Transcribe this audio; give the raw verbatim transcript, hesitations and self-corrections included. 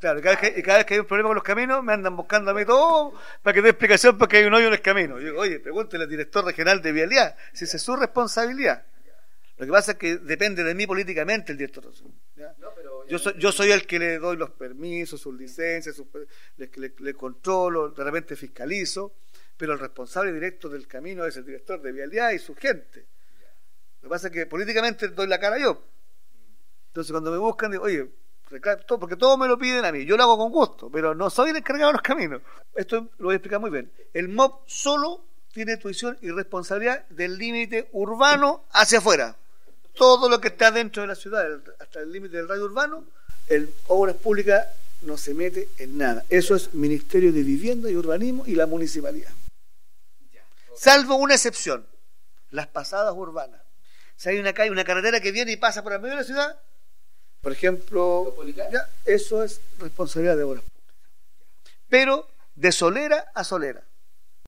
Claro, y cada, vez que, y cada vez que hay un problema con los caminos, me andan buscando a mí todo para que dé explicación porque hay un hoyo en el camino. Yo digo, oye, pregúntele al director regional de vialidad si esa es su responsabilidad. Lo que pasa es que depende de mí políticamente el director regional. ¿Ya? No, pero yo, soy, yo soy el que le doy los permisos, sus licencias, sus, le, le, le controlo, de repente fiscalizo, pero el responsable directo del camino es el director de vialidad y su gente. Lo que pasa es que políticamente doy la cara yo. Entonces cuando me buscan, digo, oye, todo, porque todos me lo piden a mí, yo lo hago con gusto, pero no soy el encargado de los caminos. Esto lo voy a explicar muy bien. El M O P solo tiene tuición y responsabilidad del límite urbano hacia afuera. Todo lo que está dentro de la ciudad, hasta el límite del radio urbano, el Obras Públicas no se mete en nada. Eso es Ministerio de Vivienda y Urbanismo y la Municipalidad. Salvo una excepción, las pasadas urbanas. Si hay una calle, una carretera que viene y pasa por el medio de la ciudad, por ejemplo, ya, eso es responsabilidad de Obras Públicas. Pero de solera a solera.